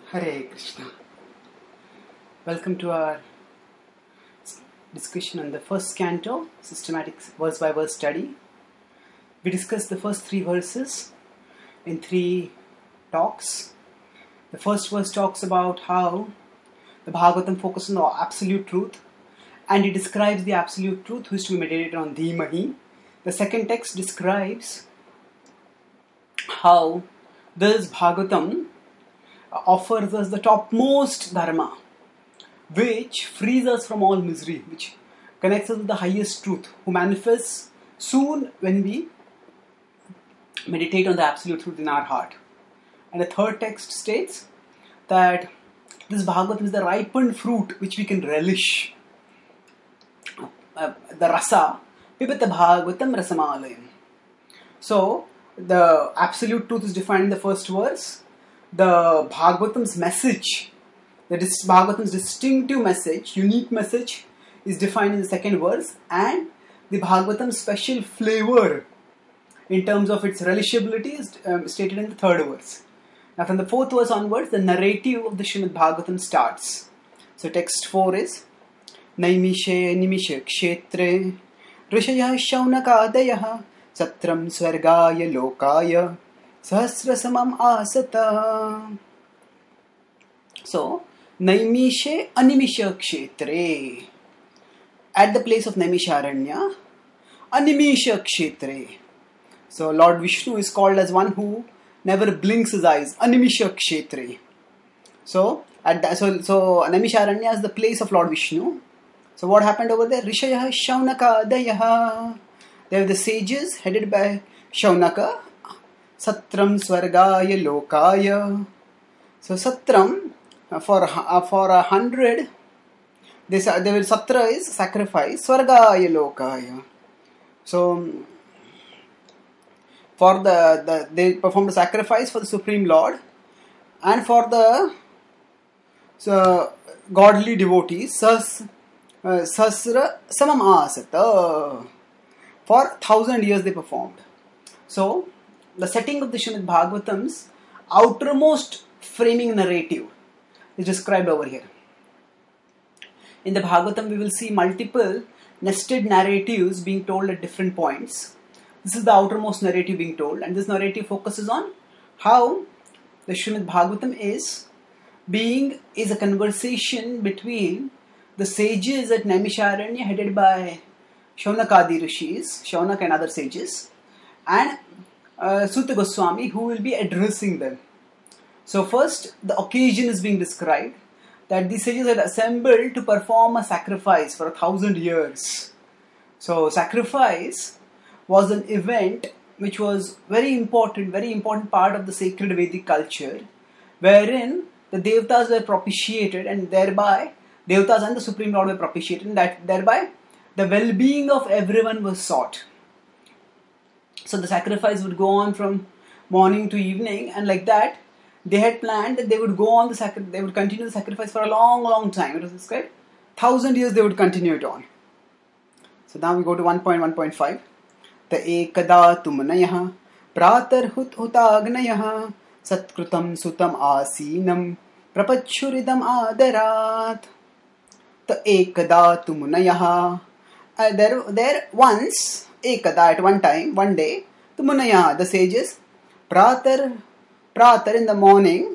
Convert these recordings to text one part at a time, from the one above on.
Hare Krishna. Welcome to our discussion on the first canto, systematic verse by verse study. We discussed the first three verses in three talks. The first verse talks about how the Bhagavatam focuses on absolute truth and it describes the absolute truth which is to be meditated on Dhimahi. The second text describes how this Bhagavatam offers us the topmost dharma, which frees us from all misery, which connects us with the highest truth, who manifests soon when we meditate on the absolute truth in our heart. And the third text states that this Bhagavatam is the ripened fruit which we can relish. The rasa, pibata Bhagavatam rasamalayam. So, the absolute truth is defined in the first verse. The Bhagavatam's message, Bhagavatam's distinctive message, unique message is defined in the second verse, and the Bhagavatam's special flavor in terms of its relishability is stated in the third verse. Now from the fourth verse onwards, the narrative of the Srimad Bhagavatam starts. So text 4 is Naimishe nimishe kshetre rishaya shaunakadayah satram swargaya lokaya sahasrasamam asata. So, Naimishe animisha kshetre. At the place of Naimisharanya, animisha kshetre. So, Lord Vishnu is called as one who never blinks his eyes. Animisha kshetre. So Naimisharanya is the place of Lord Vishnu. So, what happened over there? Rishaya Shaunaka Dayaha. They were the sages headed by Shaunaka. Satram Swargaya Lokaya. So Satram for 100, they will Satra is sacrifice. Swargaya Lokaya. So for they performed a sacrifice for the Supreme Lord, and for the godly devotees, Sasra Samam Asata. For 1,000 years they performed. So the setting of the Srimad Bhagavatam's outermost framing narrative is described over here. In the Bhagavatam, we will see multiple nested narratives being told at different points. This is the outermost narrative being told, and this narrative focuses on how the Srimad Bhagavatam is a conversation between the sages at Naimisharanya headed by Shaunakadi Rishis, Shaunak and other sages, and Suta Goswami, who will be addressing them. So first, the occasion is being described, that these sages had assembled to perform a sacrifice for 1,000 years. So sacrifice was an event which was very important part of the sacred Vedic culture, wherein the Devatas were propitiated, and thereby Devatas and the Supreme Lord were propitiated, and that thereby the well-being of everyone was sought. So the sacrifice would go on from morning to evening, and like that, they had planned that they would go on they would continue the sacrifice for a long time. It was described 1,000 years they would continue it on. So now we go to 1.1.5. Ta ekada tumanayah pratar hutagnayah satkrutam sutam asinam prapachhuridam adarat. Ta ekada tumunayah. There once, ekada, at one time, one day, tumunayah, the sages, pratar in the morning,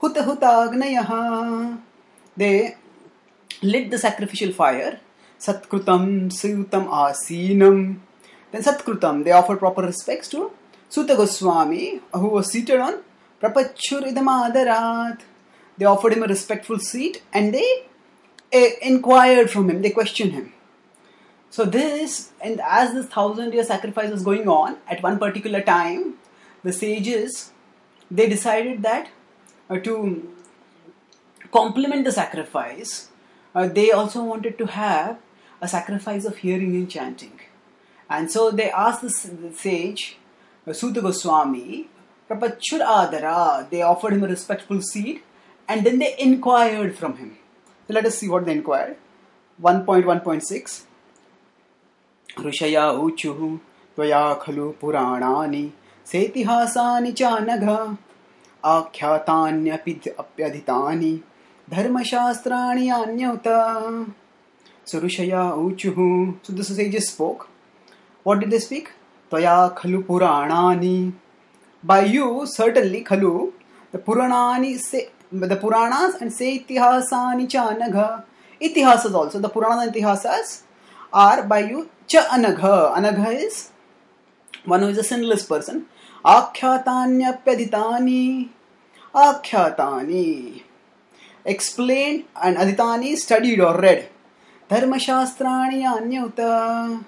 hutagnayah, they lit the sacrificial fire, satkrutam sutam asinam. Then satkrutam, they offered proper respects to Suta Goswami, who was seated on prapachhuridam adarat. They offered him a respectful seat, and they inquired from him, they questioned him. So as this 1,000-year sacrifice was going on, at one particular time, the sages, they decided that to complement the sacrifice, they also wanted to have a sacrifice of hearing and chanting. And so they asked the sage, Suta Goswami, Prapachur Adara, they offered him a respectful seat, and then they inquired from him. So let us see what they inquired. 1.1.6. Rishaya uchuhu tvaya khalu puranani सेतिहासानि च नघ आख्यातान्यप्यधितानि dharmashasтрани anyauta. So Rishaya Uchuhu. So the sages spoke. What did they speak? Tvaya khalu puranani. By you, certainly, khalu, the Puranani say, the Puranas and say Itihasani cha anagha. Itihasas also, the Puranas and Itihasas are by you cha anagha. Anagha is one who is a sinless person. Akhyatanyapyaditani. Akhyatani. Explained and aditani studied or read. Dharmashastrani anyuta.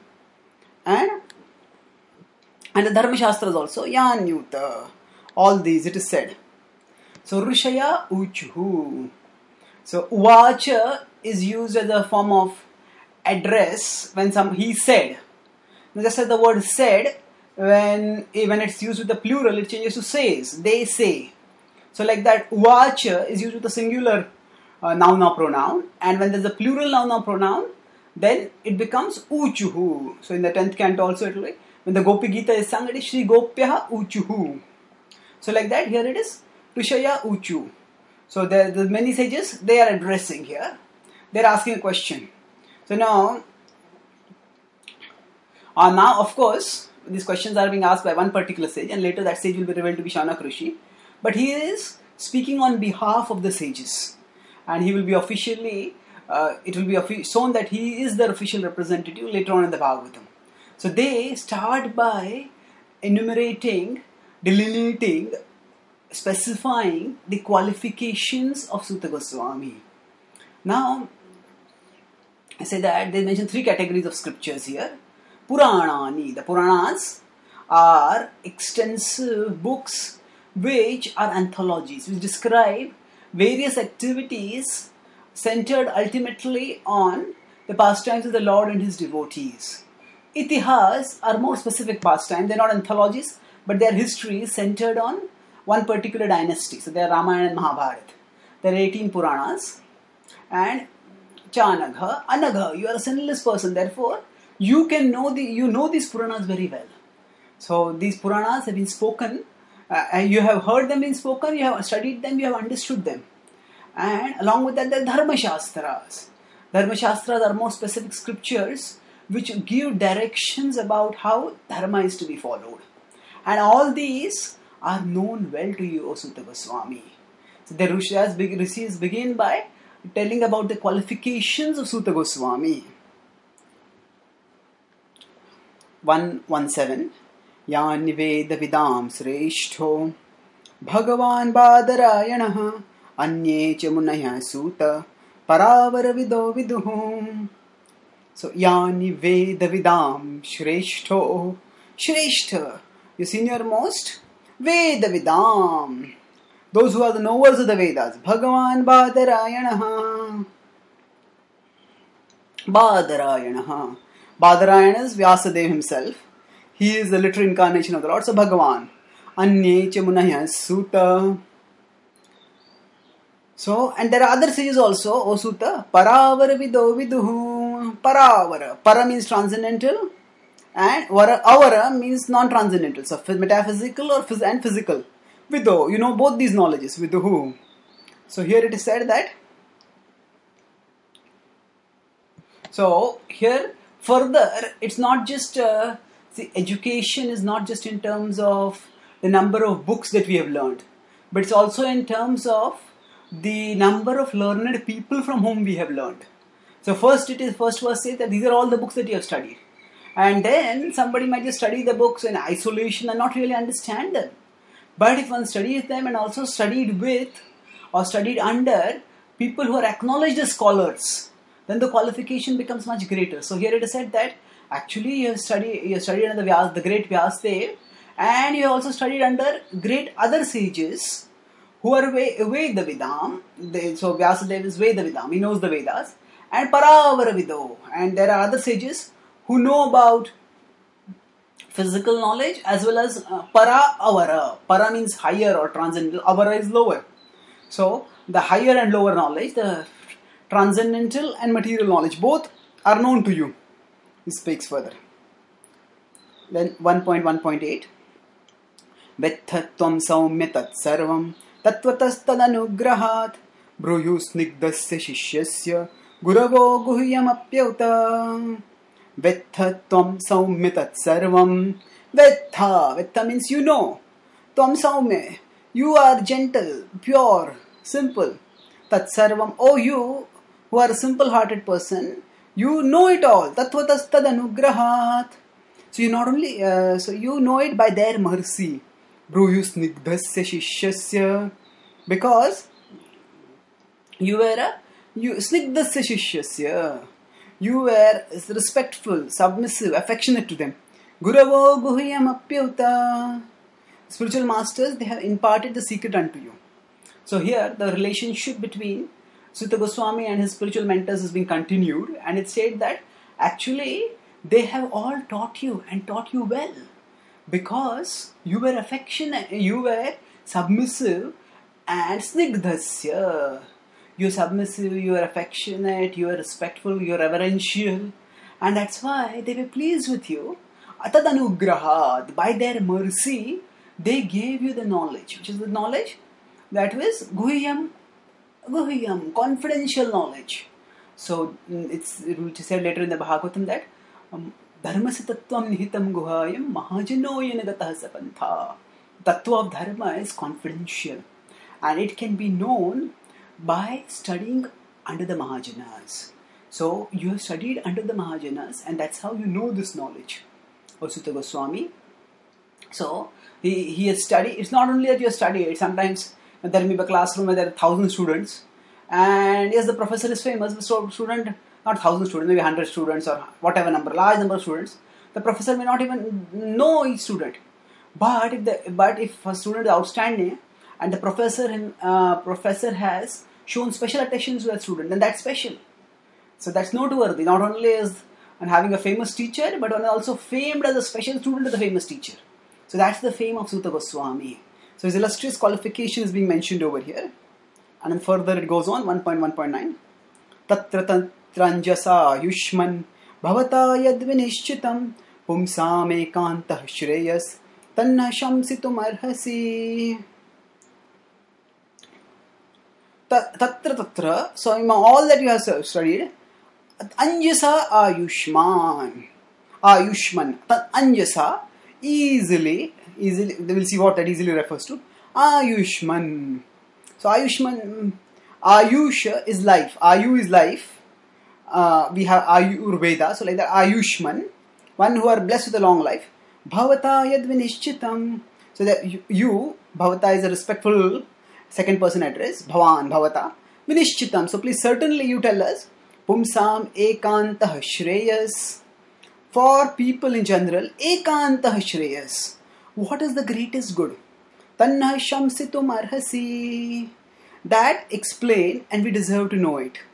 And the Dharmashastras also, Yanyuta. All these it is said. So Rishaya Uchuhu. So Uvacha is used as a form of address when he said. Now just as the word said, when it's used with the plural, it changes to says. They say. So like that, Uvacha is used with the singular noun or pronoun. And when there's a plural noun or pronoun, then it becomes Uchuhu. So in the 10th canto also it will be. When the Gopi Gita is sung, it is Shri Gopyaha Uchuhu. So like that, here it is Rishaya Uchu. So there are many sages they are addressing here. They are asking a question. So now of course, these questions are being asked by one particular sage, and later that sage will be revealed to be Shaunak Rishi. But he is speaking on behalf of the sages, and he will be officially, it will be shown that he is their official representative later on in the Bhagavatam. So they start by enumerating, delineating, specifying the qualifications of Suta Goswami. Now, I say that they mention 3 categories of scriptures here. Puranani. The Puranas are extensive books which are anthologies, which describe various activities centered ultimately on the pastimes of the Lord and His devotees. Itihas are more specific pastimes. They are not anthologies, but they are histories centered on one particular dynasty. So they are Ramayana and Mahabharata. There are 18 Puranas. And Chanagha, Anagha, you are a sinless person. Therefore, you know these Puranas very well. So these Puranas have been spoken. You have heard them being spoken. You have studied them. You have understood them. And along with that, there are Dharmashastras. Dharmashastras are more specific scriptures which give directions about how dharma is to be followed. And all these are known well to you, O Suta Goswami. So the Rishis begin by telling about the qualifications of Suta Goswami. 117. Yani Veda Vidam Sreshto Bhagavan Badarayanaha Anye Chamunaya Suta Paravara Vido Viduhum. So, Yani Veda Vidam Shreshto. Shreshta, your senior most. Veda Vidam. Those who are the knowers of the Vedas. Bhagavan Badarayanaha. Badarayanaha. Badarayana is Vyasadeva himself. He is the literal incarnation of the Lord. So, Bhagavan. Anye Chamunaya Suta. So, and there are other sages also, O Suta, Paravara Vido Viduhu. Paravara. Para means transcendental, and Avara means non-transcendental. So, metaphysical and physical. Vido, you know both these knowledges. Viduhu. So, here it is said that. So, here further, it's not just, education is not just in terms of the number of books that we have learned, but it's also in terms of the number of learned people from whom we have learned. So first verse says that these are all the books that you have studied. And then somebody might just study the books in isolation and not really understand them. But if one studies them and also studied with or studied under people who are acknowledged as scholars, then the qualification becomes much greater. So here it is said that actually you have studied under the great Vyasadeva, and you have also studied under great other sages who are Veda Vidam. So Vyasadeva is Veda Vidam, he knows the Vedas. And Paravara Vido. And there are other sages who know about physical knowledge as well as Para Avara. Para means higher or transcendental, Avara is lower. So the higher and lower knowledge, the transcendental and material knowledge, both are known to you. He speaks further. Then 1.1.8. Vethatvam saumya tatsarvam tattvatastadanugrahat bruyus snigdasya shishyasya guravo guhyamapyauta. Vethatvam saumya tatsarvam. Vetha means you know. Tvam saumya, you are gentle, pure, simple. Tatsarvam, oh you who are a simple-hearted person, you know it all. Tattvatastadanugrahat. So you not only, so you know it by their mercy. Bruyus snigdasya shishyasya. Because you were snigdasya shishyasya. You were respectful, submissive, affectionate to them. Guravo guhyam apyauta. Spiritual masters, they have imparted the secret unto you. So here, the relationship between Suta Goswami and his spiritual mentors is being continued, and it said that actually they have all taught you and taught you well, because you were affectionate, you were submissive and snigdhasya. You are submissive, you are affectionate, you are respectful, you are reverential, and that's why they were pleased with you. Atadanugrahat, by their mercy, they gave you the knowledge. Which is the knowledge? That was guhyam, confidential knowledge. So it will be said later in the Bhagavatam that dharmasya tattvam nihitam guhayam mahajano yanagatah sapantha. Tattva of dharma is confidential, and it can be known by studying under the Mahajanas. So you have studied under the Mahajanas, and that's how you know this knowledge of Suta Goswami. So he has studied. It's not only that you have studied. Sometimes there may be a classroom where there are 1,000 students, and yes, the professor is famous. The student, not 1,000 students, maybe 100 students or whatever number, large number of students. The professor may not even know each student. But if a student is outstanding and the professor has shown special attention to that student, then that's special. So that's noteworthy. Not only is having a famous teacher, but also famed as a special student of the famous teacher. So that's the fame of Suta Goswami. So his illustrious qualification is being mentioned over here. And then further it goes on, 1.1.9. Tatra tranjasa yushman bhavata yadvinishchitam pumsam ekantah shreyas tanna shamsitum arhasi. Tatra, so in all that you have studied, Anjasa Ayushman. Anjasa, easily, we will see what that easily refers to. Ayushman. So Ayushman, Ayush is life. Ayu is life. We have Ayurveda, so like that Ayushman, one who are blessed with a long life. Bhavata yadvinishchitam. So that you, Bhavata is a respectful second person address. Bhavan, Bhavata. Vinishchitam. So please certainly you tell us. Pumsam ekantah shreyas. For people in general, ekantah shreyas. What is the greatest good? Tanna shamsitum arhasi. That explain, and we deserve to know it.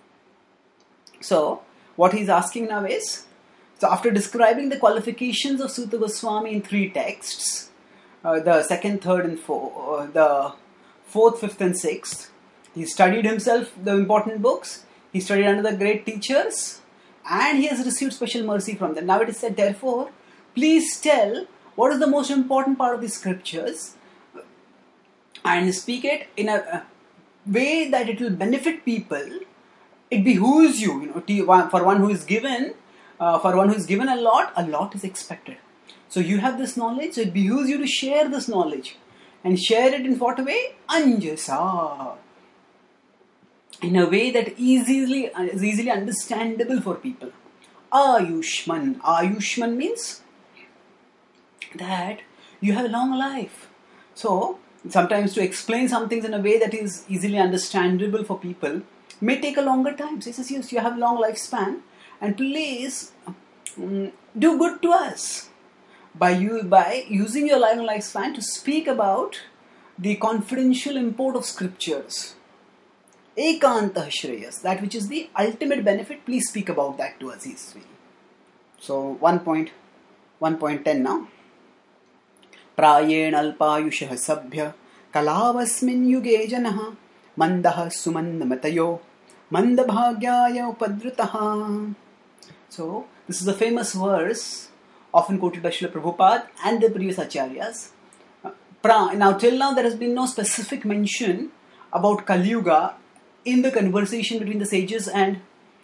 So, what he's asking now is, so after describing the qualifications of Suta Goswami in 3 texts, the second, third and fourth, the fourth, fifth and sixth, he studied himself the important books, he studied under the great teachers, and he has received special mercy from them. Now it is said, therefore, please tell what is the most important part of the scriptures and speak it in a way that it will benefit people. It behooves you, for one who is given, a lot is expected. So you have this knowledge, so it behooves you to share this knowledge. And share it in what way? Anjasa. In a way that is easily understandable for people. Ayushman. Ayushman means that you have a long life. So, sometimes to explain some things in a way that is easily understandable for people may take a longer time. So he says, yes, you have a long lifespan, and please do good to us by using your long lifespan to speak about the confidential import of scriptures. Ekantah shreyas, that which is the ultimate benefit, please speak about that to us. So 1.10 now. Prayen alpayushah sabhya kalavasmin yuge janah mandah sumannamatayo mandabhagyaya upadritaha. So this is a famous verse often quoted by Srila Prabhupada and the previous acharyas. Now, till now, there has been no specific mention about Kali Yuga in the conversation between the sages and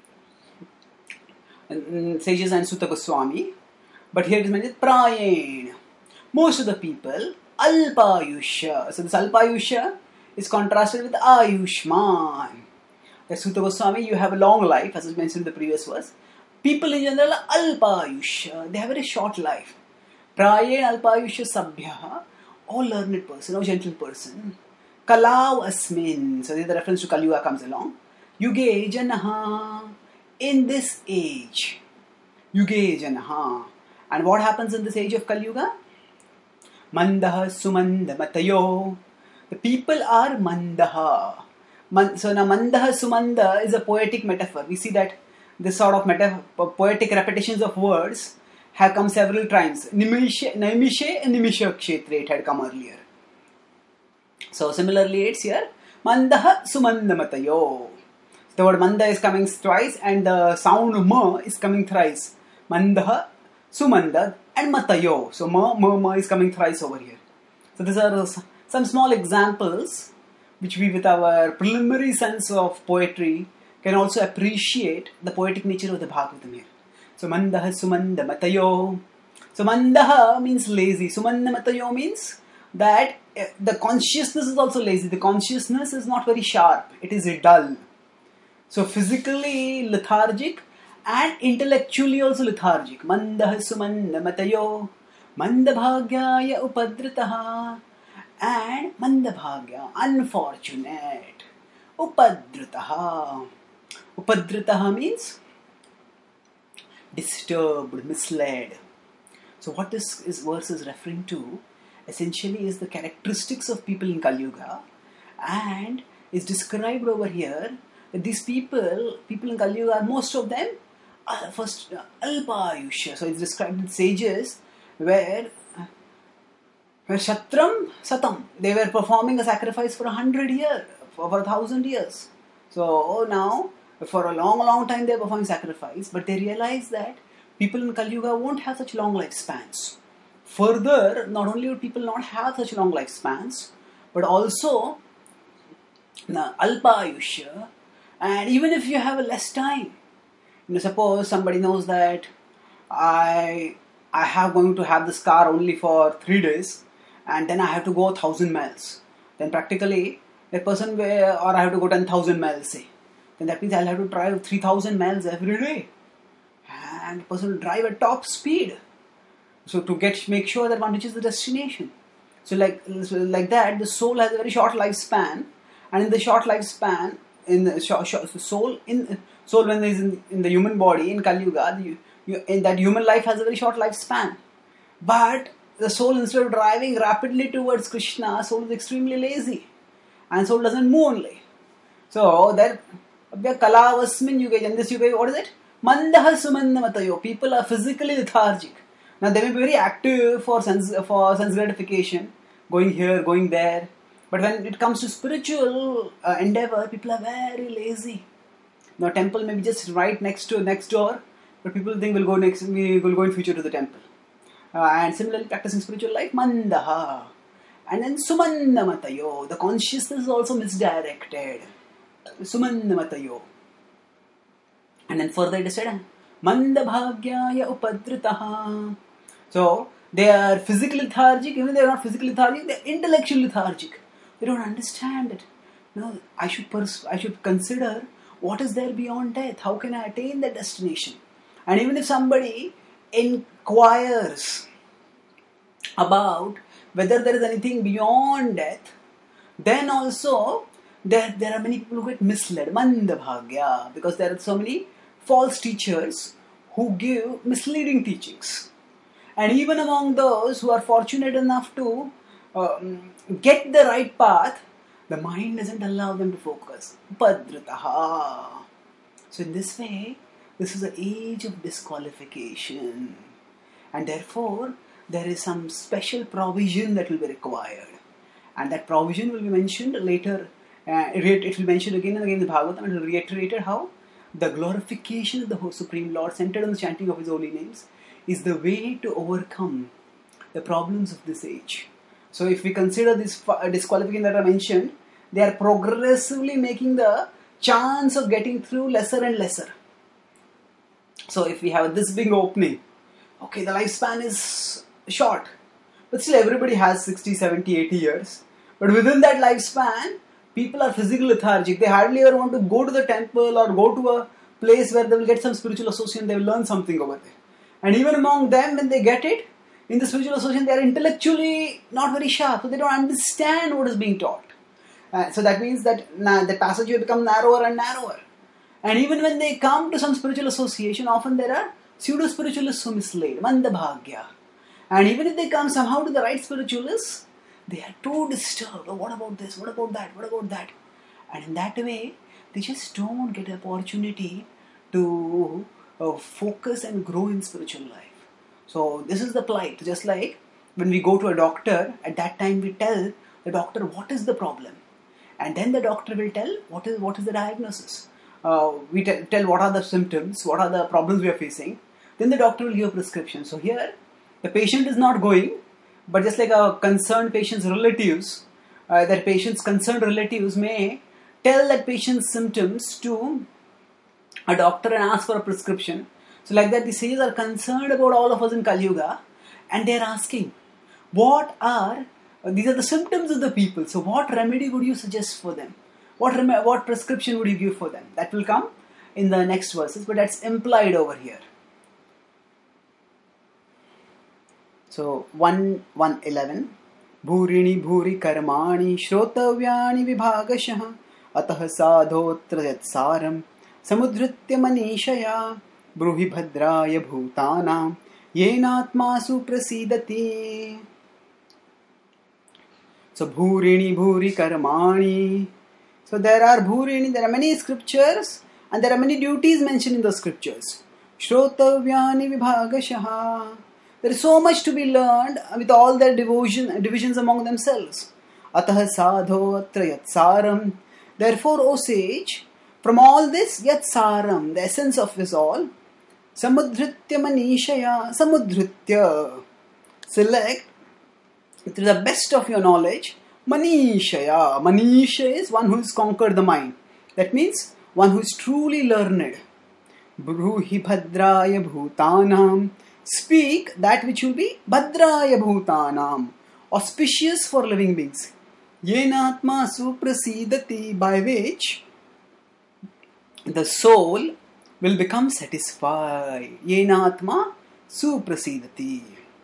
Sutta Goswami. But here it is mentioned Prayen. Most of the people, Alpayusha. So this Alpayusha is contrasted with Ayushman. The Sutta Goswami, you have a long life, as was mentioned in the previous verse. People in general are Alpayusha. They have a very short life. Prayen Alpayusha Sabhya, all learned person, or gentle person. Kalav Asmin. So the reference to Kali Yuga comes along. Yuge Janaha. In this age. Yuge Janaha. And what happens in this age of Kali Yuga? Mandaha Sumanda Matayo. The people are Mandaha. So now Mandaha Sumanda is a poetic metaphor. We see that this sort of poetic repetitions of words have come several times. Nimishe and Nimisha Kshetre, it had come earlier. So similarly it's here. Mandaha Sumanda Matayo. The word Manda is coming twice and the sound Ma is coming thrice. Mandaha, Sumanda and Matayo. So Ma is coming thrice over here. So these are some small examples which we with our preliminary sense of poetry can also appreciate the poetic nature of the Bhagavatam here. So Mandaha Sumanda Matayo. So Mandaha means lazy. Sumanda Matayo means that the consciousness is also lazy. The consciousness is not very sharp. It is dull. So physically lethargic and intellectually also lethargic. Mandaha Sumanda Matayo. Mandabhagyaya Upadrataha. And Mandabhagya, unfortunate. Upadrataha. Upadrataha means disturbed, misled. So what this verse is referring to essentially is the characteristics of people in Kali Yuga, and is described over here that these people in Kali Yuga, most of them are first Alpayusha. So it's described in sages where Shatram Satam, they were performing a sacrifice for 100 years, for 1,000 years. So now, for a long time they are performing sacrifice, but they realize that people in Kali Yuga won't have such long lifespans. Further, not only would people not have such long lifespans, but also Alpayusha, and even if you have a less time, suppose somebody knows that I have going to have this car only for 3 days, and then I have to go 1,000 miles. Then practically, that person or I have to go 10,000 miles, say. Then that means I'll have to drive 3,000 miles every day. And the person will drive at top speed. So to make sure that one reaches the destination. So like that, the soul has a very short lifespan. And in the short lifespan, in the soul when it is in the human body, in Kali Yuga, in that human life has a very short lifespan. But the soul, instead of driving rapidly towards Krishna, soul is extremely lazy. And soul doesn't move only. So that Kalavasmin Yuga, in this Yuga, what is it? Mandaha Sumanda Matayo. People are physically lethargic. Now they may be very active for sense gratification, going here, going there. But when it comes to spiritual endeavor, people are very lazy. Now temple may be just right next door, but people think we will go in future to the temple. And similarly practicing spiritual life, Mandaha. And then Sumanda Matayo. The consciousness is also misdirected. Sumanda Matayo. And then further it is said, Mandabhagyaya Upadrataha. So they are physically lethargic. Even they are not physically lethargic, they are intellectually lethargic. They don't understand it. No, I should consider what is there beyond death. How can I attain that destination? And even if somebody inquires about whether there is anything beyond death, then also there are many people who get misled. Mandabhagya, because there are so many false teachers who give misleading teachings. And even among those who are fortunate enough to get the right path, the mind doesn't allow them to focus. Upadrataha. So in this way, this is an age of disqualification. And therefore, there is some special provision that will be required. And that provision will be mentioned later. It will be mentioned again and again in the Bhagavatam, and it will reiterate how the glorification of the Supreme Lord, centered on the chanting of His holy names, is the way to overcome the problems of this age. So if we consider this disqualification that I mentioned, they are progressively making the chance of getting through lesser and lesser. So if we have this big opening, okay, the lifespan is short, but still everybody has 60, 70, 80 years. But within that lifespan, people are physically lethargic. They hardly ever want to go to the temple or go to a place where they will get some spiritual association, they will learn something over there. And even among them, when they get it, in the spiritual association, they are intellectually not very sharp, so they don't understand what is being taught. So that means that the passage will become narrower and narrower. And even when they come to some spiritual association, often there are pseudo-spiritualists who mislead, mandabhagya. And even if they come somehow to the right spiritualists, they are too disturbed. Oh, what about this? What about that? What about that? And in that way, they just don't get an opportunity to focus and grow in spiritual life. So this is the plight. Just like when we go to a doctor, at that time we tell the doctor what is the problem. And then the doctor will tell what is the diagnosis. We tell what are the symptoms, what are the problems we are facing. Then the doctor will give a prescription. So here, the patient is not going, but just like a concerned patient's relatives, that patient's concerned relatives may tell that patient's symptoms to a doctor and ask for a prescription. So like that, the sages are concerned about all of us in Kali Yuga, and they are asking, these are the symptoms of the people. So what remedy would you suggest for them? What prescription would you give for them? That will come in the next verses, but that's implied over here. So 1:11 Bhurini bhuri karmani shrotavyani vibhagashah atah sadhotra yatsaram samudhritya manishaya bruhi bhadraya bhutanam yenatmasu prasidati. So bhurini bhuri karmani. So there are many scriptures and there are many duties mentioned in the scriptures. Shrotavyani vibhagashah. There is so much to be learned with all their divisions among themselves. Atah sadho atra yatsaram. Therefore, O sage, from all this yatsaram, the essence of this all, samudhritya manishaya, samudhritya, select to the best of your knowledge, manishaya. Manisha is one who has conquered the mind. That means one who is truly learned. Bruhi bhadraya bhutanam. Speak that which will be bhadraya bhutanam, auspicious for living beings. Yenatma suprasidati, by which the soul will become satisfied. Yenatma suprasidati.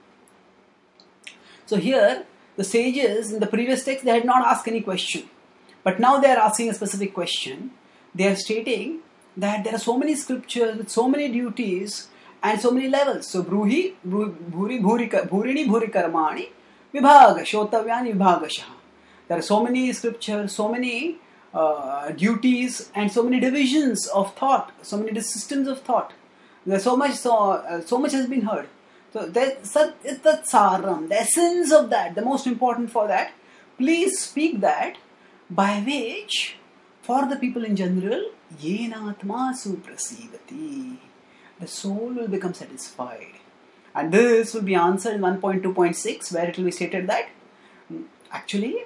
So here, the sages in the previous text, they had not asked any question. But now they are asking a specific question. They are stating that there are so many scriptures with so many duties and so many levels. So bhurini bhuri karmani vibhaga shotavyani vibhagashah. There are so many scriptures, so many duties and so many divisions of thought, so many systems of thought. There's so much has been heard. So it's the saram, the essence of that, the most important for that. Please speak that by which, for the people in general, yenatma suprasidati, the soul will become satisfied. And this will be answered in 1.2.6, where it will be stated that actually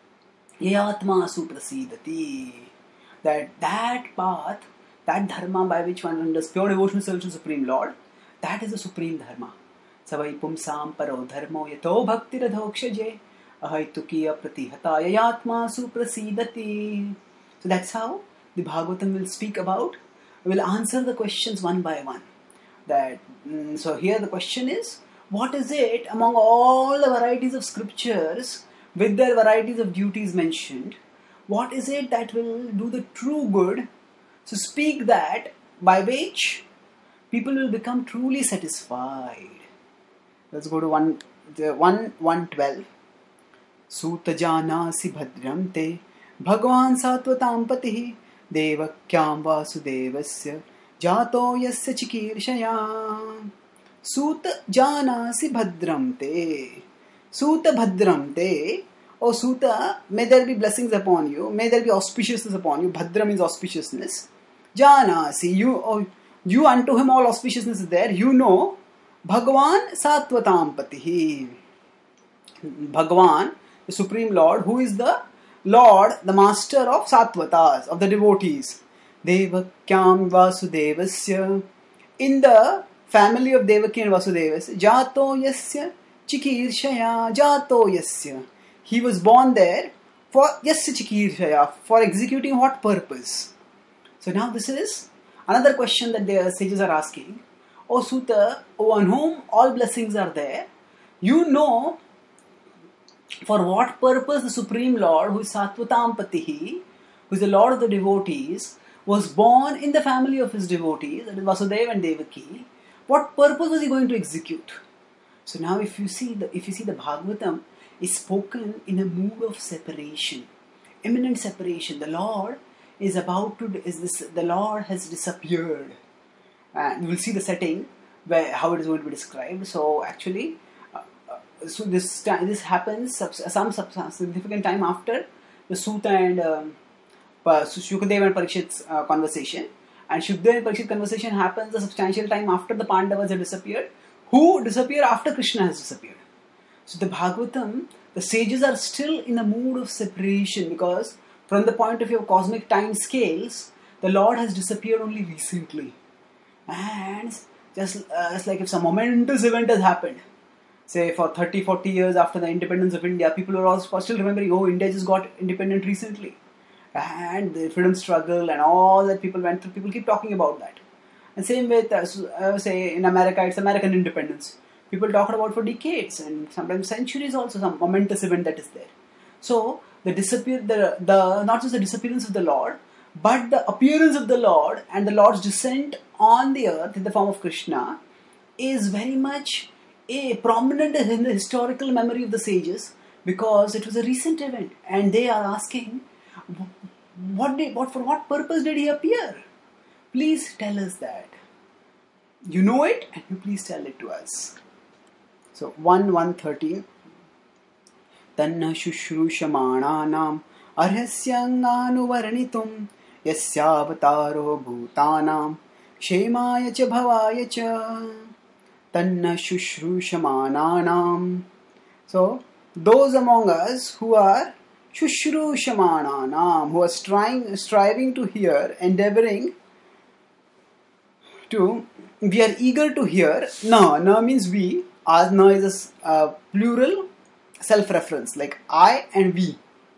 yatma suprasidati, that path, that dharma by which one does pure devotional service to Supreme Lord, that is the supreme dharma. Savai pumsam paro dharmo yato bhakti radhokshaje ahaitukya pratihataya yatma suprasidati. So that's how the Bhagavatam will speak about, will answer the questions one by one. So here the question is, what is it among all the varieties of scriptures with their varieties of duties mentioned, what is it that will do the true good? So speak that by which people will become truly satisfied. Let's go to 1:12. Suta janasi bhadram te bhagwan satvatam patih devakyam vasudevasya jato yasya chikirshaya. Suta janasi bhadram te. Suta bhadram te. Oh Suta, may there be blessings upon you, may there be auspiciousness upon you. Bhadra means auspiciousness. Janasi, you unto him all auspiciousness is there. You know, Bhagavan Satvatam Patihi. Bhagavan, the Supreme Lord, who is the Lord, the Master of Sattvatas, of the devotees. Devakyam Vasudevasya. In the family of Devaki and Vasudevas, Jato Yasya Chikirshaya Jato Yasya. He was born there for Yasya Chikirshaya, for executing what purpose? So now this is another question that the sages are asking. O Suta, on whom all blessings are there, you know for what purpose the Supreme Lord, who is Sattvatam Patihi, who is the Lord of the devotees, was born in the family of his devotees, that is Vasudeva and Devaki. What purpose was he going to execute? So now if you see the Bhagavatam is spoken in a mood of separation, imminent separation. The Lord the Lord has disappeared. And we'll see the setting how it is going to be described. So actually, this happens some significant time after the Suta and Shukadeva and Parikshit's conversation. And Shukadeva and Parikshit conversation happens a substantial time after the Pandavas have disappeared, who disappear after Krishna has disappeared. So the Bhagavatam, the sages are still in a mood of separation, because from the point of view of cosmic time scales, the Lord has disappeared only recently. And just like if some momentous event has happened, say for 30-40 years after the independence of India, people are also still remembering, oh, India just got independent recently. And the freedom struggle and all that people went through, people keep talking about that. And same with, say in America, it's American independence. People talk about for decades and sometimes centuries also, some momentous event that is there. So, not just the disappearance of the Lord, but the appearance of the Lord and the Lord's descent on the earth in the form of Krishna is very much prominent in the historical memory of the sages, because it was a recent event and they are asking, for what purpose did he appear? Please tell us that. You know it, and you please tell it to us. So 1:13. Tanna shushrushamananam arhasyanganuvaranitum yasyavataro bhutanam kshemaya cha bhavaya cha. Tanna shushrushamananam. So those among us who are shushrushamananam, who are striving to hear, endeavoring to, we are eager to hear. Na means we, as na is a plural self-reference, like I and we.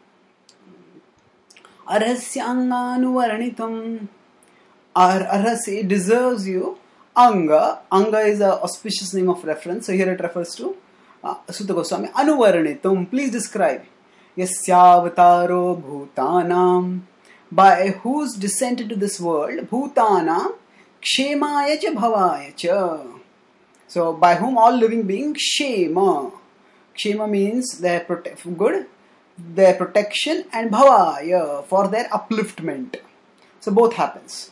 Arhasya anganuvaranitam. Arhasya deserves you. Anga is an auspicious name of reference, so here it refers to Suta Goswami. Anuvaranitam, please describe. Yasyavataro bhutanam, by whose descent into this world, bhutanam kshemaya cha bhavaya cha. So by whom all living beings, kshema. Kshema means their good, their protection, and bhavaya, for their upliftment. So both happens.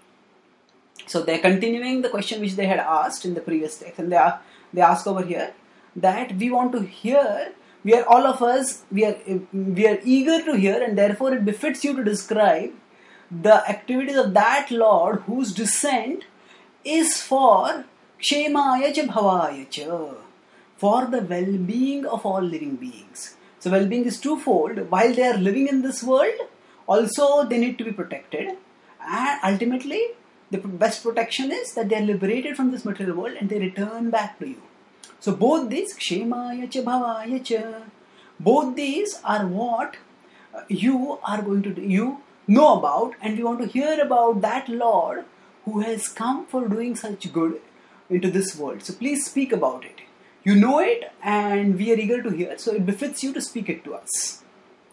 So they're continuing the question which they had asked in the previous text, and they ask over here that we want to hear. We are all of us. We are eager to hear, and therefore it befits you to describe the activities of that Lord whose descent is for kshemaya cha bhavaya cha, for the well-being of all living beings. So well-being is twofold. While they are living in this world, also they need to be protected, and ultimately the best protection is that they are liberated from this material world and they return back to you. So both these, kshemaya cha bhavaya cha, both these are what you are going to do, you know about, and we want to hear about that Lord who has come for doing such good into this world. So please speak about it. You know it and we are eager to hear, so it befits you to speak it to us.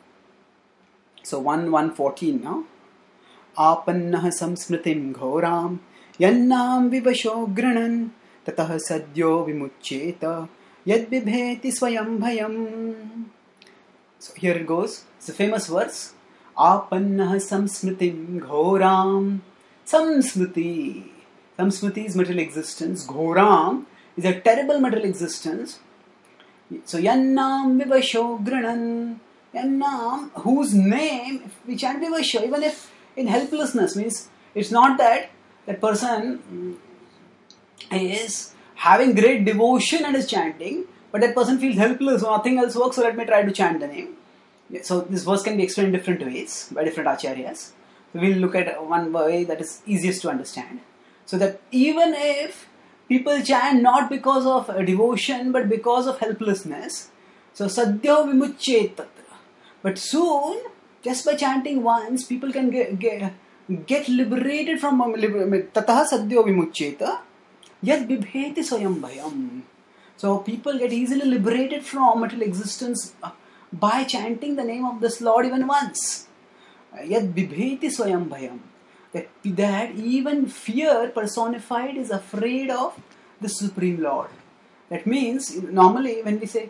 So 1:14 now. Apannah samsmritim ghoram yannam vivasho granan tatah sadyo vimuccheta yad bibheti swayam bhayam. So here it goes. It's a famous verse. Apannah samsmritim ghoram. Samsmriti. Samsmriti is material existence. Ghoram is a terrible material existence. So yannam vivasho granan. Yannam, whose name, if we chant vivasho, even if in helplessness, means it's not that person is having great devotion and is chanting, but that person feels helpless, so nothing else works, so let me try to chant the name. So this verse can be explained in different ways by different acharyas. So we'll look at one way that is easiest to understand. So that even if people chant not because of devotion but because of helplessness, so sadhya vimuchet tatra. But soon, just by chanting once, people can get liberated from tataha sadhya vimuccheta yad bibheti swayam bhayam. So people get easily liberated from material existence by chanting the name of this Lord even once. Yad bibheti swayam bhayam. That even fear personified is afraid of the Supreme Lord. That means, normally when we say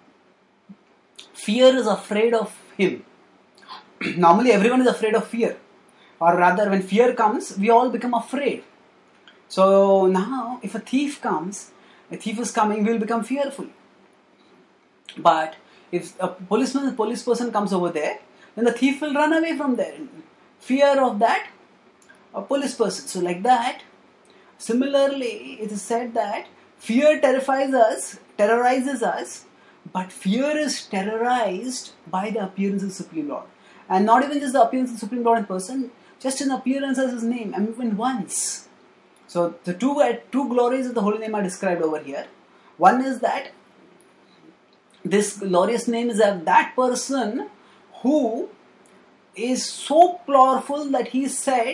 fear is afraid of Him, normally everyone is afraid of fear. Or rather, when fear comes, we all become afraid. So now, if a thief is coming, we will become fearful. But if a police person comes over there, then the thief will run away from there. Fear of that a police person. So like that, similarly, it is said that fear terrorizes us, but fear is terrorized by the appearance of Supreme Lord. And not even just the appearance of Supreme Lord in person, just in appearance as His name, and even once. So the two glories of the holy name are described over here. One is that this glorious name is of that person who is so powerful that he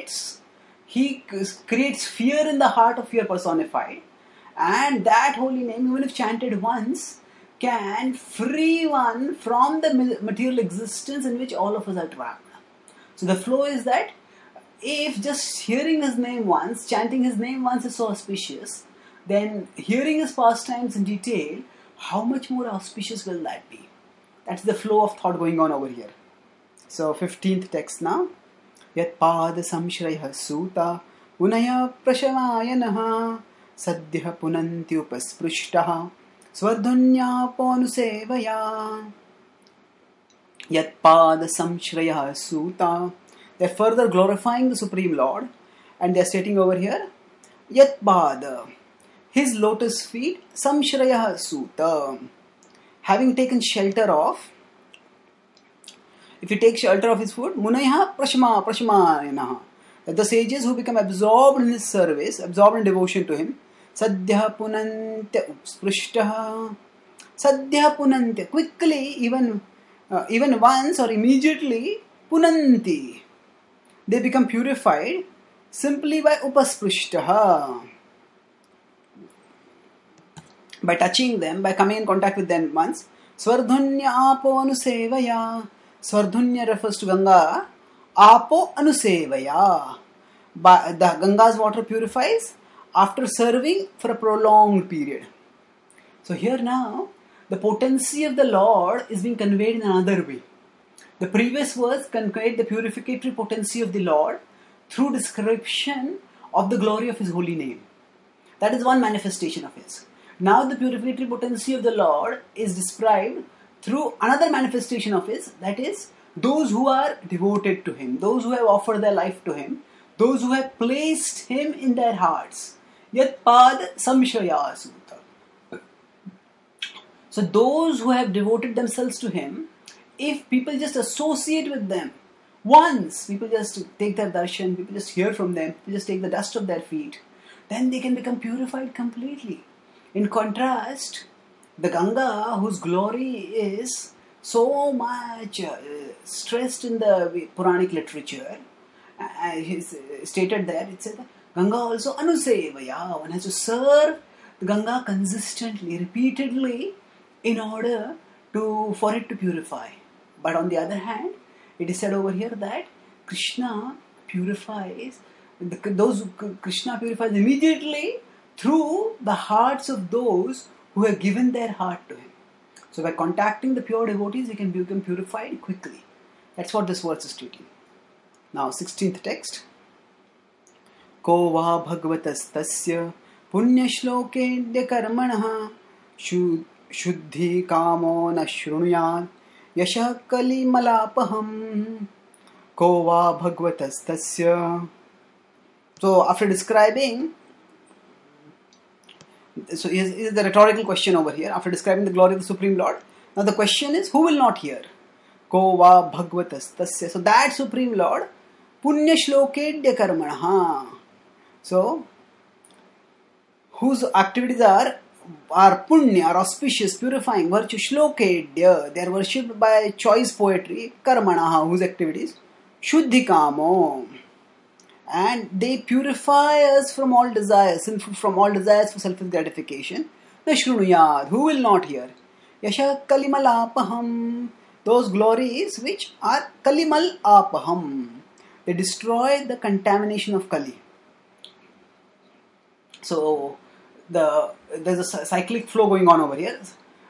creates fear in the heart of fear personified, and that holy name, even if chanted once, can free one from the material existence in which all of us are trapped. So the flow is that if just hearing His name once, chanting His name once is so auspicious, then hearing His pastimes in detail, how much more auspicious will that be? That's the flow of thought going on over here. So 15th text now. Yat pad samshrayah suta unaya prashamayanah sadhyah punanti upasprushtah swadhunya ponusevaya. Yat pad samshrayah suta. They're further glorifying the Supreme Lord, and they're stating over here, Yat pad, His lotus feet, samshrayah suta, having taken shelter of. If you take shelter of His foot, munaya prashamayanah, the sages who become absorbed in His service, absorbed in devotion to Him, sadhyah punantya upsprushtah, sadhyah punantya, quickly, even once or immediately, punanti, they become purified simply by upasprushtah, by touching them, by coming in contact with them once. Swardhunya apo anusevaya. Swardhunya refers to Ganga. Apo anusevaya. The Ganga's water purifies after serving for a prolonged period. So here now, the potency of the Lord is being conveyed in another way. The previous verse conveyed the purificatory potency of the Lord through description of the glory of His holy name. That is one manifestation of His. Now the purificatory potency of the Lord is described through another manifestation of His, that is, those who are devoted to Him, those who have offered their life to Him, those who have placed Him in their hearts. Yat pad samshraya suta. So those who have devoted themselves to Him, if people just associate with them, once people just take their darshan, people just hear from them, people just take the dust of their feet, then they can become purified completely. In contrast, the Ganga, whose glory is so much stressed in the Puranic literature, is stated there, it said, Ganga also anusevaya, one has to serve the Ganga consistently, repeatedly, in order for it to purify. But on the other hand, it is said over here that Krishna purifies immediately through the hearts of those who have given their heart to Him. So by contacting the pure devotees, we can become purified quickly. That's what this verse is stating. Now 16th text. Ko va bhagavatastasya punya shlokedya karmanaha shuddhi kamo na shrunuyat yashah kali malapaham. Ko va bhagavatastasya. So after describing So is the rhetorical question over here after describing the glory of the Supreme Lord. Now the question is, who will not hear? Ko va bhagavatas tasya. So that Supreme Lord, punya shlokedya karmanaha. So whose activities are punya, are auspicious, purifying, virtue, shlokedya. They are worshipped by choice poetry, karmanaha, whose activities, shuddhikamo. And they purify us from all desires, from all desires for selfish gratification. Nashrunuyad, who will not hear? Yasha kalimal apaham, those glories which are kalimal apaham. They destroy the contamination of Kali. So there's a cyclic flow going on over here.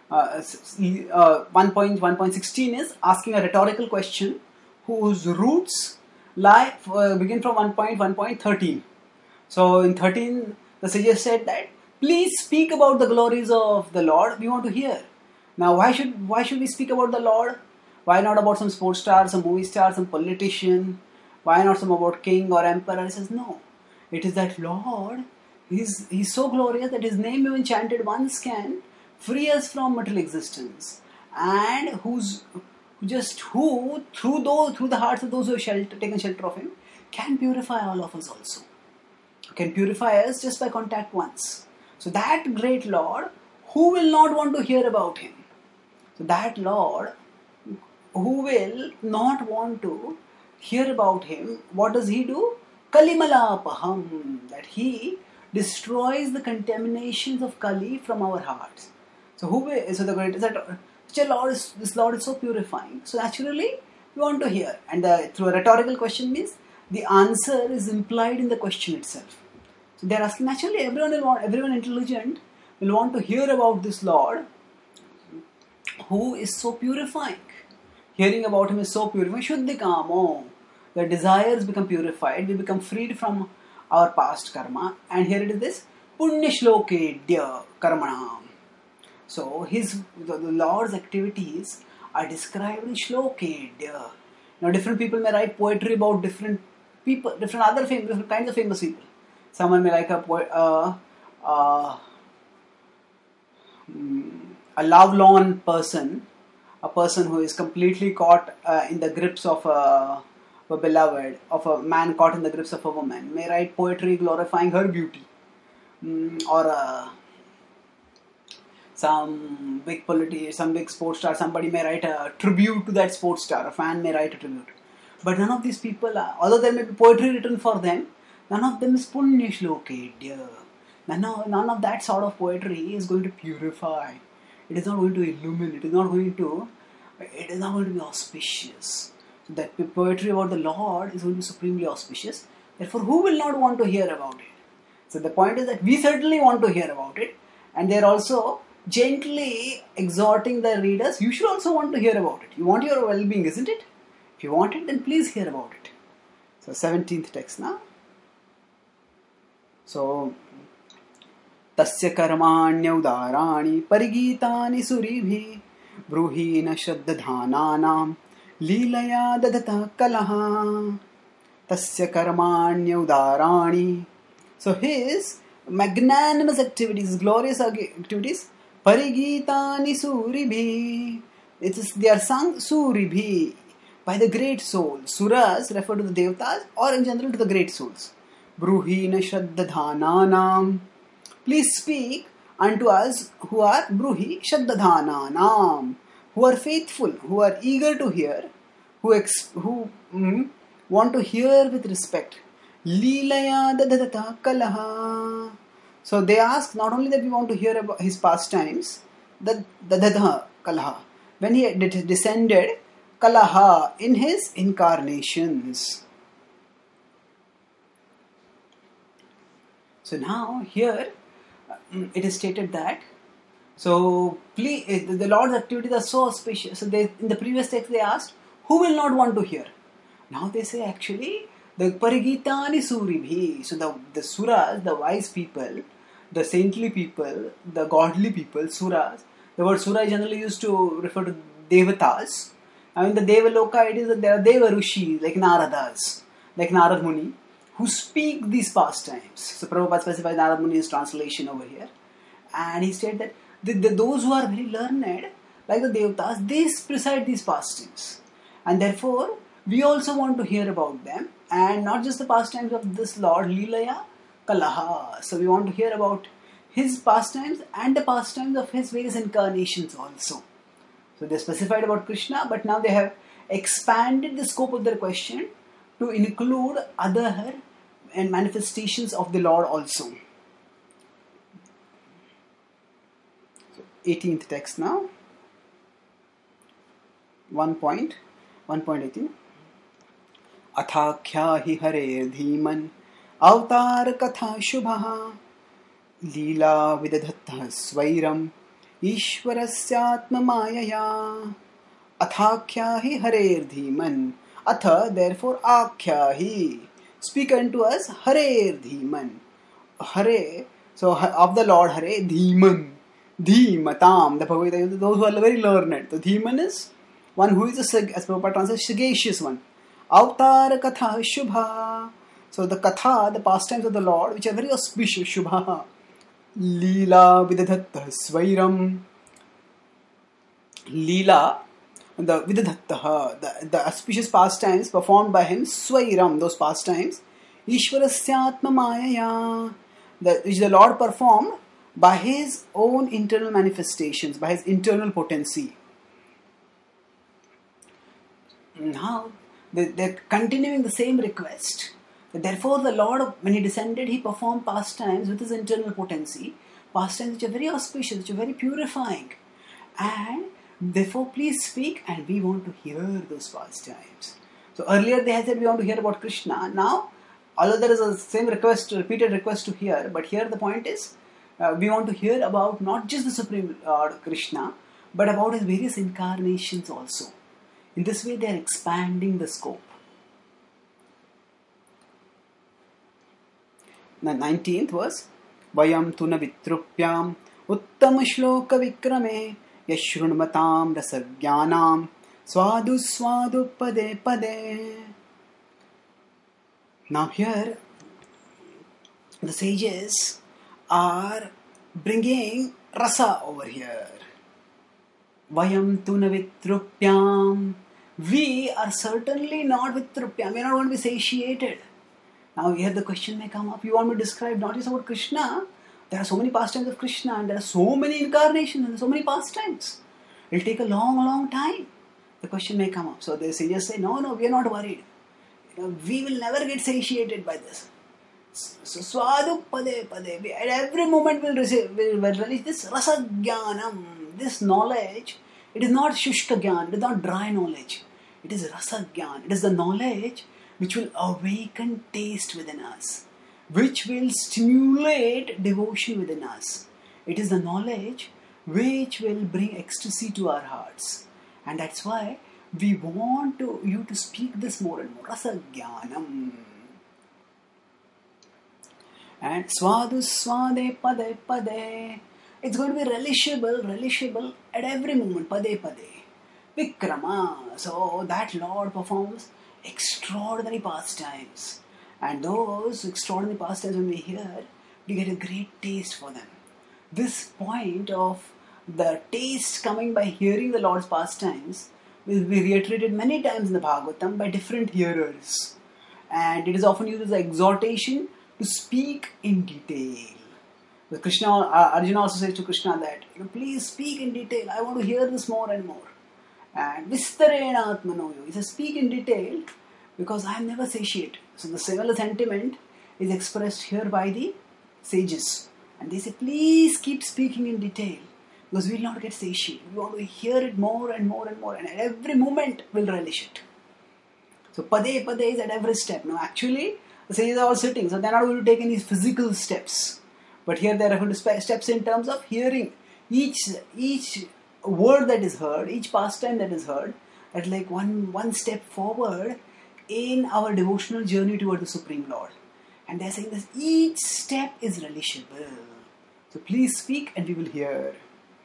1.16 is asking a rhetorical question whose roots begin from 1.13. So in 13, the sages said that please speak about the glories of the Lord. We want to hear. Now, why should we speak about the Lord? Why not about some sports star, some movie star, some politician? Why not some about king or emperor? He says no. It is that Lord. He's so glorious that His name even chanted once can free us from material existence, and through the hearts of those who have taken shelter of Him, can purify all of us also. Can purify us just by contact once. So that great Lord, who will not want to hear about Him? So that Lord, who will not want to hear about Him, what does He do? Kalimalapaham, that He destroys the contaminations of Kali from our hearts. So the greatest that this Lord is so purifying. So naturally we want to hear, and through a rhetorical question means the answer is implied in the question itself. So they are asking, naturally everyone intelligent will want to hear about this Lord who is so purifying. Hearing about Him is so purifying. Shuddhikamo, the desires become purified, we become freed from our past karma, and here it is this punya shlokedya karmana. So the Lord's activities are described in shlokedya. Now different people may write poetry about different people, different kinds of famous people. Someone may like a lovelorn person, a person who is completely caught in the grips of a beloved, of a man caught in the grips of a woman, may write poetry glorifying her beauty. Or some big sports star, somebody may write a tribute to that sports star, a fan may write a tribute. But none of these people, although there may be poetry written for them, none of them is punya shlokedya. None of that sort of poetry is going to purify. It is not going to illumine. It is not going to be auspicious. That poetry about the Lord is going to be supremely auspicious. Therefore, who will not want to hear about it? So the point is that we certainly want to hear about it, and they are also gently exhorting the readers, you should also want to hear about it. You want your well-being, isn't it? If you want it, then please hear about it. So 17th text now. So tasya karmanyaudarani parigitani suribhi bruhina shraddhananam लीलया ददता कलहा tasya karmanyaudarani. So his magnanimous activities, glorious activities, parigitani suribhi. They are sung suribhi, by the great souls. Suras refer to the devatas or in general to the great souls. Bruhina shraddhananam. Please speak unto us who are bruhi shraddhananam, who are faithful, who are eager to hear, who want to hear with respect. Leelaya dadata kalaha. So they ask not only that we want to hear about His pastimes, the dadata kalaha, when He descended kalaha in His incarnations. So now here it is stated that the Lord's activities are so auspicious. So in the previous text they asked, who will not want to hear? Now they say actually the parigitani suribhi. So the suras, the wise people, the saintly people, the godly people, suras. The word sura is generally used to refer to devatas. I mean the Devaloka, it is that there are Deva Rishi, like Naradas, like Narad Muni, who speak these pastimes. So Prabhupada specifies Narad Muni's translation over here. And he said that those who are very learned, like the Devatas, they preside these pastimes. And therefore, we also want to hear about them. And not just the pastimes of this Lord Leelaya Kalaha. So we want to hear about his pastimes and the pastimes of his various incarnations also. So they specified about Krishna, but now they have expanded the scope of their question to include other and manifestations of the Lord also. So 18th text now. 1.18. अथाख्या हि हरे धीमन् अवतार कथा शुभः लीला विदधत्तः स्वैरम् ईश्वरस्यात्ममायया. Athakhya hi harer dhiman. Atha, therefore, akhya hi. Speak unto us, harer dhiman. Hare, so of the Lord Hare, dhiman. Dhimatam. The Bhagavad Gita, those who are very learned. The dhiman is one who is, as Prabhupada translates, sagacious one. Avatar katha shubha. So the katha, the pastimes of the Lord, which are very auspicious, shubha. Leela vidadhatta svairam. Leela, the vidadhatta, the auspicious pastimes performed by him, svairam, those pastimes. Ishwarasyatma mayaya, which the Lord performed by his own internal manifestations, by his internal potency. Now, they're continuing the same request. Therefore, the Lord, when he descended, he performed pastimes with his internal potency, pastimes which are very auspicious, which are very purifying. And therefore, please speak, and we want to hear those pastimes. So earlier they had said we want to hear about Krishna. Now, although there is a same request, repeated request to hear, but here the point is, we want to hear about not just the Supreme Lord Krishna, but about his various incarnations also. In this way, they are expanding the scope. The 19th verse, Vayam tuna vitrupyam uttam shloka vikrame yashrunmatam rasagyanam swadu swadu pade pade. Now here, the sages are bringing rasa over here. Vayam tuna vitrupyam. We are certainly not vitrupyam. We are not going to be satiated. Now here the question may come up. You want me to describe not just about Krishna. There are so many pastimes of Krishna and there are so many incarnations and so many pastimes. It will take a long, long time. The question may come up. So the sages say, no, we are not worried. We will never get satiated by this. So swadu pade pade. At every moment we'll release this rasa jnanam, this knowledge. It is not shushka jnana, it is not dry knowledge. It is rasa jnana. It is the knowledge which will awaken taste within us, which will stimulate devotion within us. It is the knowledge which will bring ecstasy to our hearts. And that's why we want you to speak this more and more. Rasa jnanam. And swadu swade pade pade. It's going to be relishable at every moment. Pade pade. Vikrama. So that Lord performs extraordinary pastimes. And those extraordinary pastimes, when we hear, we get a great taste for them. This point of the taste coming by hearing the Lord's pastimes will be reiterated many times in the Bhagavatam by different hearers. And it is often used as an exhortation to speak in detail. Arjuna also says to Krishna that, please speak in detail. I want to hear this more and more. And Vistarena Atmanoyo. He says, speak in detail because I am never satiated. So the similar sentiment is expressed here by the sages. And they say, please keep speaking in detail because we will not get satiated. We want to hear it more and more and more. And at every moment, we'll relish it. So pade is at every step. Now actually, the sages are all sitting. So they're not going to take any physical steps. But here they are going to steps in terms of hearing each word that is heard, each pastime that is heard, at like one step forward in our devotional journey toward the Supreme Lord. And they are saying this, each step is relishable. So please speak and we will hear.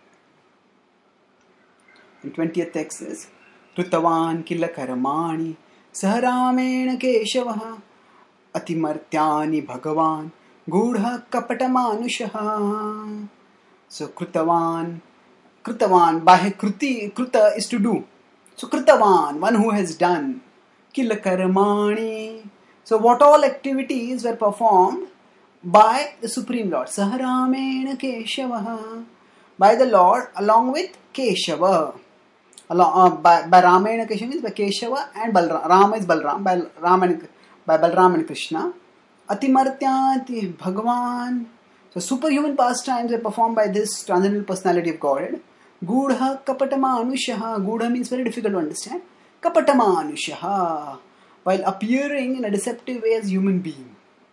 And 20th text is, Rutavan kila karamani saharamena keshavaha atimartyani bhagavan Gudha kapata manushaha. So Kritavan, by Kruta is to do. So Kritavan, one who has done. Kila Karmani. So what all activities were performed by the Supreme Lord? Saharamena Keshavaha. By the Lord along with Keshava. By Ramayana Krishna means by Keshava and Balram. Rama is Balram. By Balram and Krishna. Atimartyati Bhagavan. So superhuman pastimes are performed by this transcendental personality of Godhead. Gudha Kapatamanushaha. Gudha means very difficult to understand. Kapatamanushaha. While appearing in a deceptive way as human being.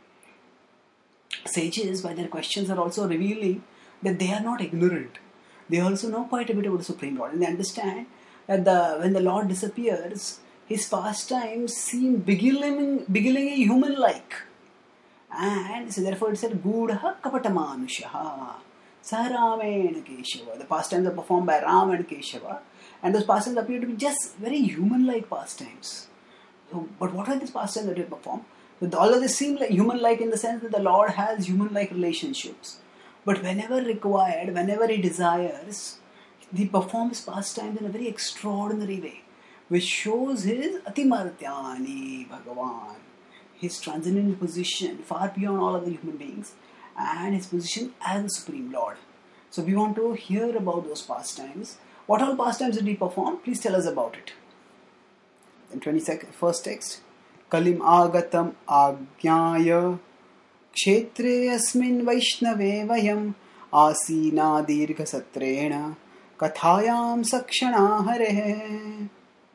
Sages, by their questions, are also revealing that they are not ignorant. They also know quite a bit about the Supreme Lord. And they understand that when the Lord disappears, his pastimes seem beguiling human-like. And so therefore it said, Gudha Kapatamanushaha. Saharamena Keshava. The pastimes are performed by Ram and Keshava. And those pastimes appear to be just very human-like pastimes. So, but what are these pastimes that they perform? So all of this seem like human-like in the sense that the Lord has human-like relationships. But whenever required, whenever he desires, he performs pastimes in a very extraordinary way, which shows his Atimartyani Bhagavan, his transcendental position far beyond all other human beings, and his position as the Supreme Lord. So we want to hear about those pastimes. What all pastimes did he perform? Please tell us about it. In 21st text, Kalim Agatam Agyaya Kshetre Asmin Vaishnave Vayam Asina Dirgha Satrena Kathayam Sakshana Hare.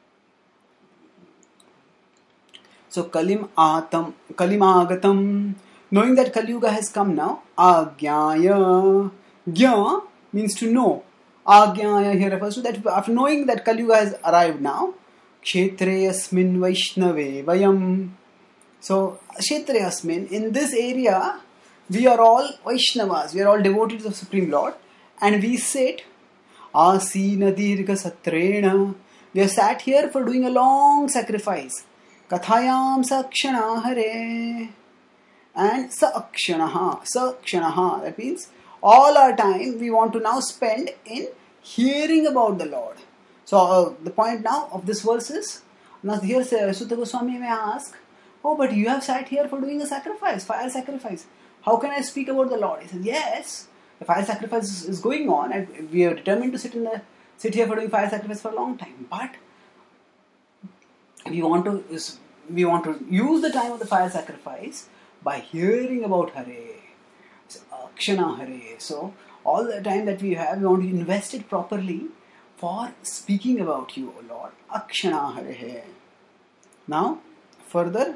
So Kalim Agatam, knowing that Kali Yuga has come now, Agyaya. Gya means to know. Agyaya here refers to that after knowing that Kali Yuga has arrived now, Kshetre Asmin Vaishnave Vayam. So, Kshetre Asmin, in this area, we are all Vaishnavas, we are all devotees of Supreme Lord, and we sit Asina Dirgha Satrena. We have sat here for doing a long sacrifice. Kathayam Sakshana Hare. And Sakshanaha. That means all our time we want to now spend in hearing about the Lord. So, the point now of this verse is, now here Sutta Goswami may ask, oh, but you have sat here for doing a sacrifice, fire sacrifice. How can I speak about the Lord? He says, yes, the fire sacrifice is going on and we are determined to sit here for doing fire sacrifice for a long time. But we want to use the time of the fire sacrifice by hearing about Hare. So, Akshana Hare. So, all the time that we have, we want to invest it properly for speaking about you, O Lord. Akshana Hare. Now, further.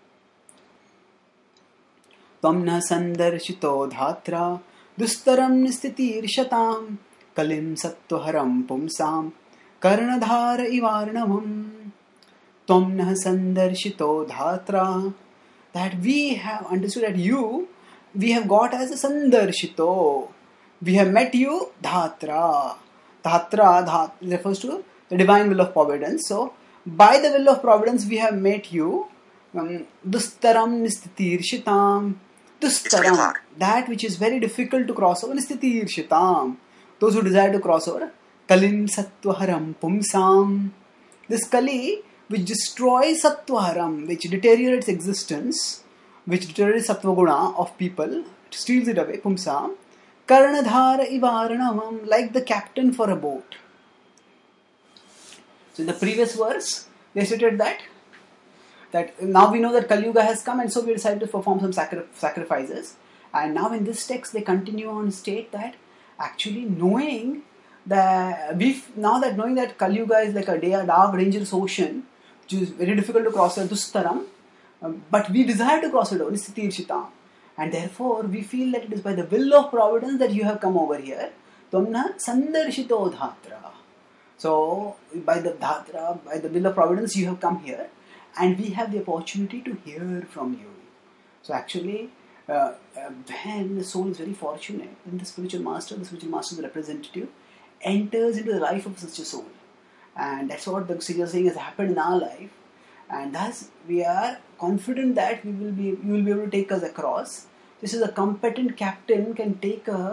Tamna sandarshito dhatra dustaram nistitirshatam kalim sattvaharam pumsam karnadhara ivarnavam. Tamna sandarshito dhatra, that we have understood that we have got as a sandarshito. We have met you, dhatra. Dhatra refers to the divine will of providence. So, by the will of providence, we have met you. Dustaram nistitiršitam. Dustaram, that which is very difficult to cross over. Nistitiršitam, those who desire to cross over. Kalim sattvaharam pumsam. This Kali, which destroys sattvaharam, which deteriorates existence, which deteriorates sattvaguna of people, steals it away, pumsam. Karnadhara ivarnavam, like the captain for a boat. So in the previous verse, they stated that now we know that Kali Yuga has come and so we decided to perform some sacrifices. And now in this text they continue on to state that actually knowing that Kali Yuga is like a dark, dangerous ocean, which is very difficult to cross, dustaram, but we desire to cross it over, nistitiršitam. And therefore we feel that it is by the will of providence that you have come over here. Tamna sandarshito dhatra. So by the will of providence you have come here. And we have the opportunity to hear from you. So actually, when the soul is very fortunate, when the spiritual master's representative, enters into the life of such a soul. And that's what the Sage is saying has happened in our life. And thus, we are confident that you will be able to take us across. This is a competent captain can take a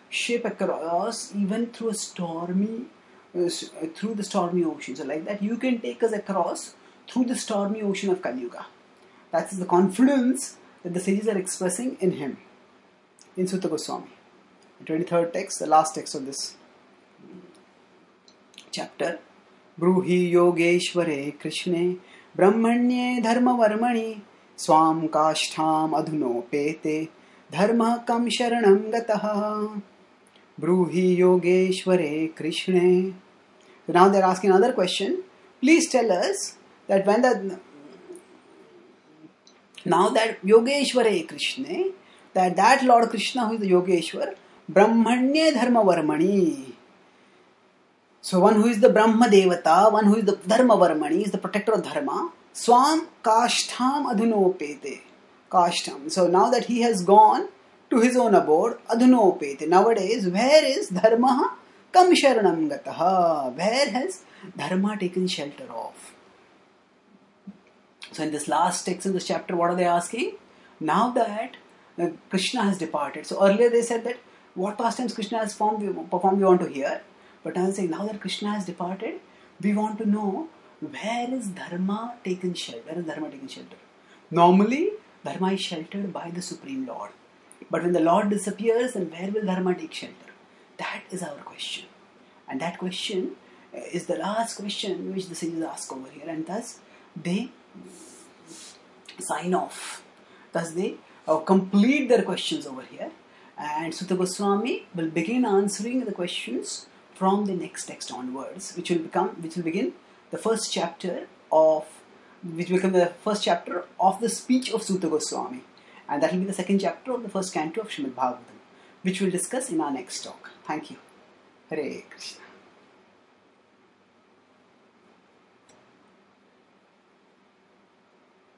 ship across even through a stormy, through the stormy ocean. So like that, you can take us across through the stormy ocean of Kali Yuga. That is the confidence that the sages are expressing in him, in Suta Goswami. The 23rd text, the last text of this chapter. Bruhi Yogeshware Krishne Brahmanye Dharma Varmani Swam Kashtham Adhunopete Dharma Kam Sharanam Gataha. Bruhi Yogeshware Krishne. So now they are asking another question. Please tell us that now that Yogeshware Krishna, that Lord Krishna who is the Yogeshwar, Brahmanye Dharma Varmani. So one who is the Brahma Devata, one who is the Dharma Varmani, is the protector of Dharma. Swam Kashtham Adhunopete. Kashtham. So now that he has gone to his own abode, Adhunopete. Nowadays, where is Dharma Kam Sharanam Gataha? Where has Dharma taken shelter of? So in this last text in this chapter, what are they asking? Now that Krishna has departed. So earlier they said that what pastimes Krishna has performed we want to hear. But now they say, now that Krishna has departed, we want to know where is Dharma taken shelter? Where is Dharma taken shelter? Normally, Dharma is sheltered by the Supreme Lord. But when the Lord disappears, then where will Dharma take shelter? That is our question. And that question is the last question which the sages ask over here. And thus, they sign off. Thus, they complete their questions over here. And Suta Goswami will begin answering the questions from the next text onwards, which will begin the first chapter of the speech of Suta Goswami, and that will be the second chapter of the first canto of Srimad Bhagavatam, which we'll discuss in our next talk. Thank you. Hare Krishna.